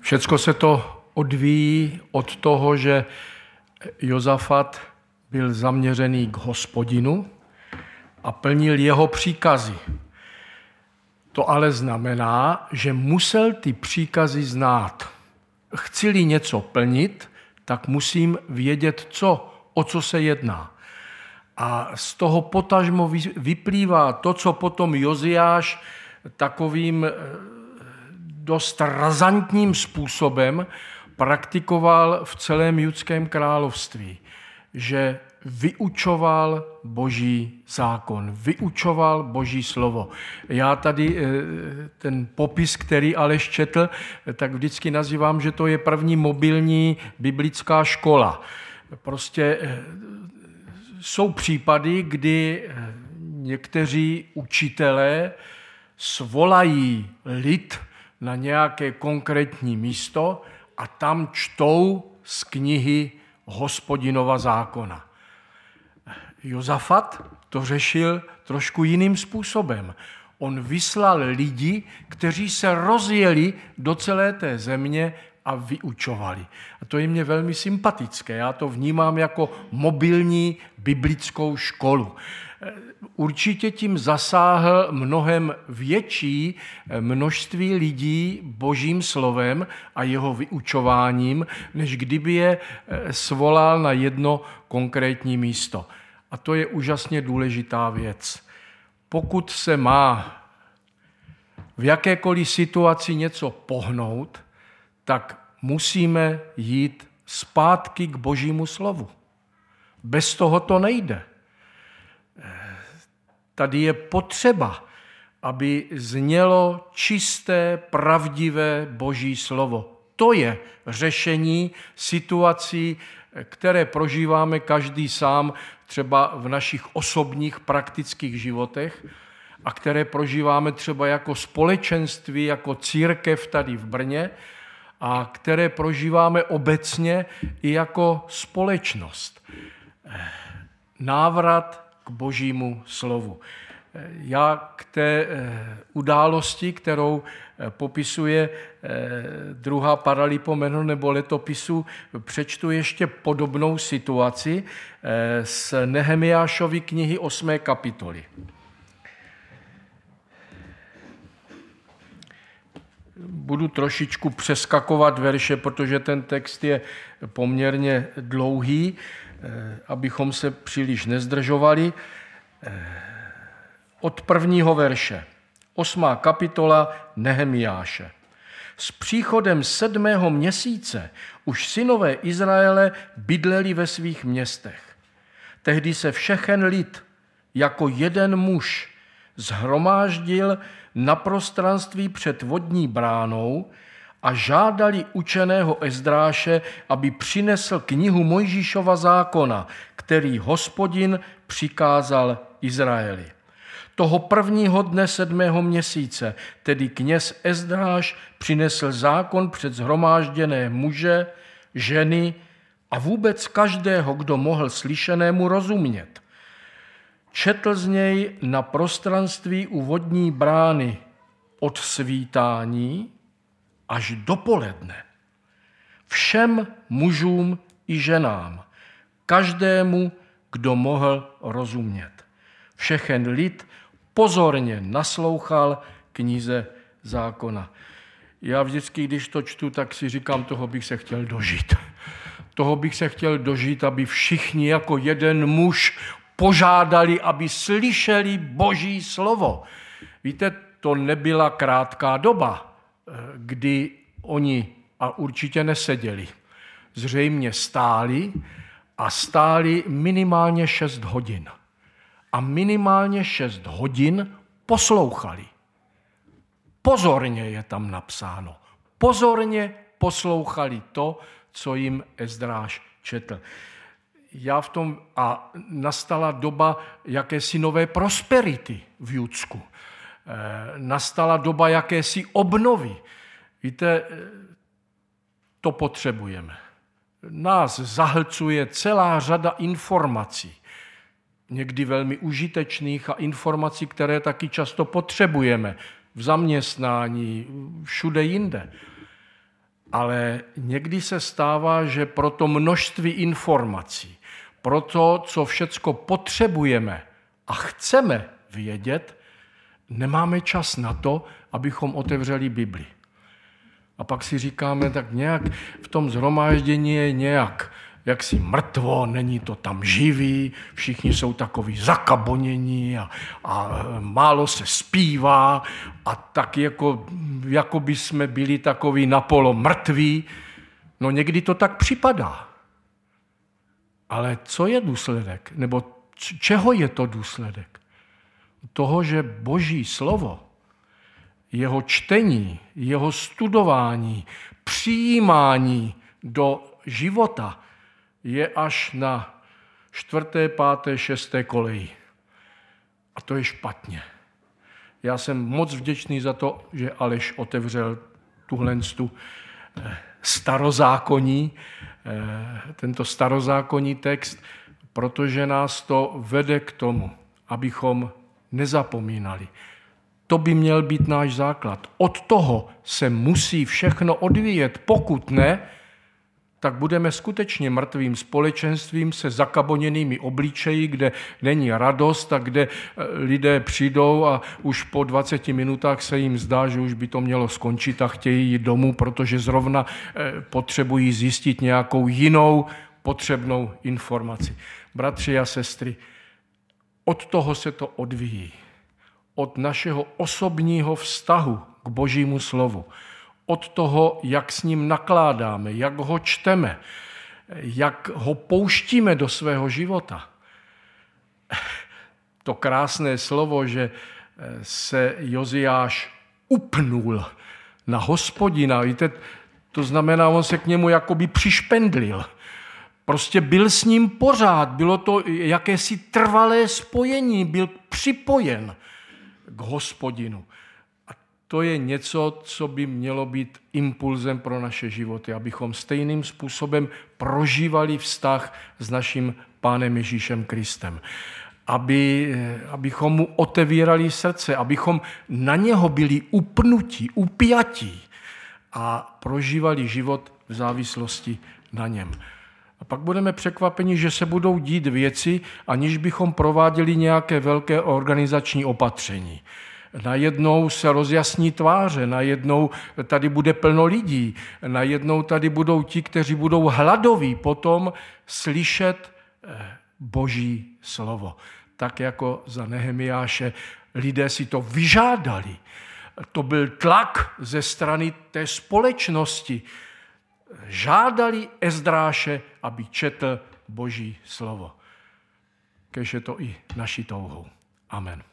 Všecko se to odvíjí od toho, že Josafat byl zaměřený k Hospodinu a plnil jeho příkazy. To ale znamená, že musel ty příkazy znát. Chci-li něco plnit, tak musím vědět, o co se jedná. A z toho potažmo vyplývá to, co potom Joziáš takovým dost razantním způsobem praktikoval v celém judském království, že vyučoval Boží zákon, vyučoval Boží slovo. Já tady ten popis, který Aleš četl, tak vždycky nazývám, že to je první mobilní biblická škola. Prostě jsou případy, kdy někteří učitelé svolají lid na nějaké konkrétní místo a tam čtou z knihy Hospodinova zákona. Josafat to řešil trošku jiným způsobem. On vyslal lidi, kteří se rozjeli do celé té země a vyučovali. A to je mně velmi sympatické. Já to vnímám jako mobilní biblickou školu. Určitě tím zasáhl mnohem větší množství lidí Božím slovem a jeho vyučováním, než kdyby je svolal na jedno konkrétní místo. A to je úžasně důležitá věc. Pokud se má v jakékoliv situaci něco pohnout, tak musíme jít zpátky k Božímu slovu. Bez toho to nejde. Tady je potřeba, aby znělo čisté, pravdivé Boží slovo. To je řešení situací, které prožíváme každý sám, třeba v našich osobních praktických životech a které prožíváme třeba jako společenství, jako církev tady v Brně a které prožíváme obecně i jako společnost. Návrat k Božímu slovu. Já k té události, kterou popisuje druhá Paralipomeno nebo letopisu, přečtu ještě podobnou situaci z Nehemiášovy knihy 8. kapitoly. Budu trošičku přeskakovat verše, protože ten text je poměrně dlouhý, abychom se příliš nezdržovali. Od prvního verše. 8. kapitola Nehemiáše. S příchodem 7. měsíce už synové Izraele bydleli ve svých městech. Tehdy se všechen lid jako jeden muž shromáždil na prostranství před vodní bránou a žádali učeného Ezdráše, aby přinesl knihu Mojžíšova zákona, který Hospodin přikázal Izraeli. Toho prvního dne 7. měsíce, tedy kněz Ezdráš, přinesl zákon před shromážděné muže, ženy a vůbec každého, kdo mohl slyšenému rozumět. Četl z něj na prostranství u vodní brány od svítání až do poledne. Všem mužům i ženám, každému, kdo mohl rozumět. Všechen lid pozorně naslouchal knize zákona. Já vždycky, když to čtu, tak si říkám, toho bych se chtěl dožít. Toho bych se chtěl dožít, aby všichni jako jeden muž požádali, aby slyšeli Boží slovo. Víte, to nebyla krátká doba, kdy oni a určitě neseděli. Zřejmě stáli a stáli minimálně 6 hodin. A minimálně 6 hodin poslouchali. Pozorně je tam napsáno. Pozorně poslouchali to, co jim Ezdráš četl. A nastala doba jakési nové prosperity v Judsku. Nastala doba jakési obnovy. Víte, to potřebujeme. Nás zahlcuje celá řada informací, někdy velmi užitečných a informací, které taky často potřebujeme v zaměstnání, všude jinde. Ale někdy se stává, že pro to množství informací, pro to, co všecko potřebujeme a chceme vědět, nemáme čas na to, abychom otevřeli Bibli. A pak si říkáme, tak nějak v tom shromáždění je nějak jaksi mrtvo, není to tam živý, všichni jsou takový zakabonění a málo se zpívá a tak jako by jsme byli takový napolo mrtví. No někdy to tak připadá. Ale co je důsledek? Nebo čeho je to důsledek? Toho, že Boží slovo, jeho čtení, jeho studování, přijímání do života je až na 4., 5., 6. koleji. A to je špatně. Já jsem moc vděčný za to, že Aleš otevřel tento starozákonní text, protože nás to vede k tomu, abychom nezapomínali. To by měl být náš základ. Od toho se musí všechno odvíjet. Pokud ne, tak budeme skutečně mrtvým společenstvím se zakaboněnými obličeji, kde není radost a kde lidé přijdou a už po 20 minutách se jim zdá, že už by to mělo skončit a chtějí jít domů, protože zrovna potřebují zjistit nějakou jinou potřebnou informaci. Bratři a sestry, od toho se to odvíjí. Od našeho osobního vztahu k Božímu slovu. Od toho, jak s ním nakládáme, jak ho čteme, jak ho pouštíme do svého života. To krásné slovo, že se Joziáš upnul na Hospodina, víte, to znamená, on se k němu jakoby přišpendlil. Prostě byl s ním pořád, bylo to jakési trvalé spojení, byl připojen k Hospodinu. A to je něco, co by mělo být impulzem pro naše životy, abychom stejným způsobem prožívali vztah s naším Pánem Ježíšem Kristem. Abychom mu otevírali srdce, abychom na něho byli upnutí, upjatí a prožívali život v závislosti na něm. A pak budeme překvapeni, že se budou dít věci, aniž bychom prováděli nějaké velké organizační opatření. Najednou se rozjasní tváře, najednou tady bude plno lidí, najednou tady budou ti, kteří budou hladoví potom slyšet Boží slovo. Tak jako za Nehemiáše lidé si to vyžádali. To byl tlak ze strany té společnosti. Žádali Ezdráše, aby četl Boží slovo. Kéž je to i naší touhou. Amen.